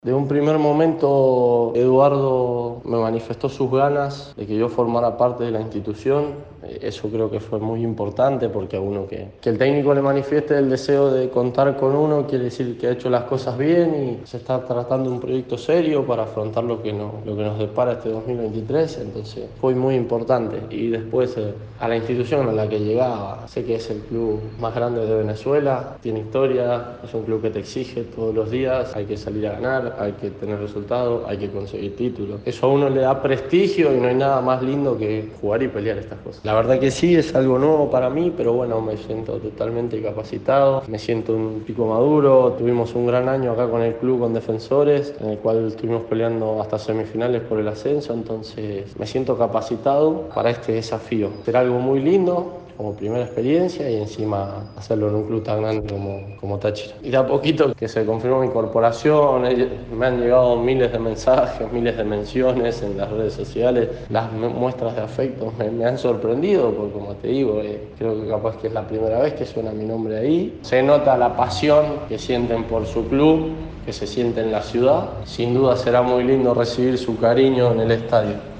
De un primer momento, Eduardo me manifestó sus ganas de que yo formara parte de la institución. Eso creo que fue muy importante porque a uno que el técnico le manifieste el deseo de contar con uno quiere decir que ha hecho las cosas bien y se está tratando de un proyecto serio para afrontar lo que nos depara este 2023. Entonces fue muy importante. Y después a la institución a la que llegaba, sé que es el club más grande de Venezuela, tiene historia, es un club que te exige todos los días, hay que salir a ganar, hay que tener resultados, hay que conseguir títulos. Eso a uno le da prestigio y no hay nada más lindo que jugar y pelear estas cosas. La verdad que sí, es algo nuevo para mí, pero bueno, me siento totalmente capacitado, me siento un chico maduro. Tuvimos un gran año acá con el club, con Defensores, en el cual estuvimos peleando hasta semifinales por el ascenso, entonces me siento capacitado para este desafío. Será algo muy lindo, como primera experiencia y encima hacerlo en un club tan grande como Táchira. Y de a poquito que se confirmó mi incorporación, me han llegado miles de mensajes, miles de menciones en las redes sociales, las muestras de afecto me han sorprendido, porque como te digo, creo que capaz que es la primera vez que suena mi nombre ahí. Se nota la pasión que sienten por su club, que se siente en la ciudad. Sin duda será muy lindo recibir su cariño en el estadio.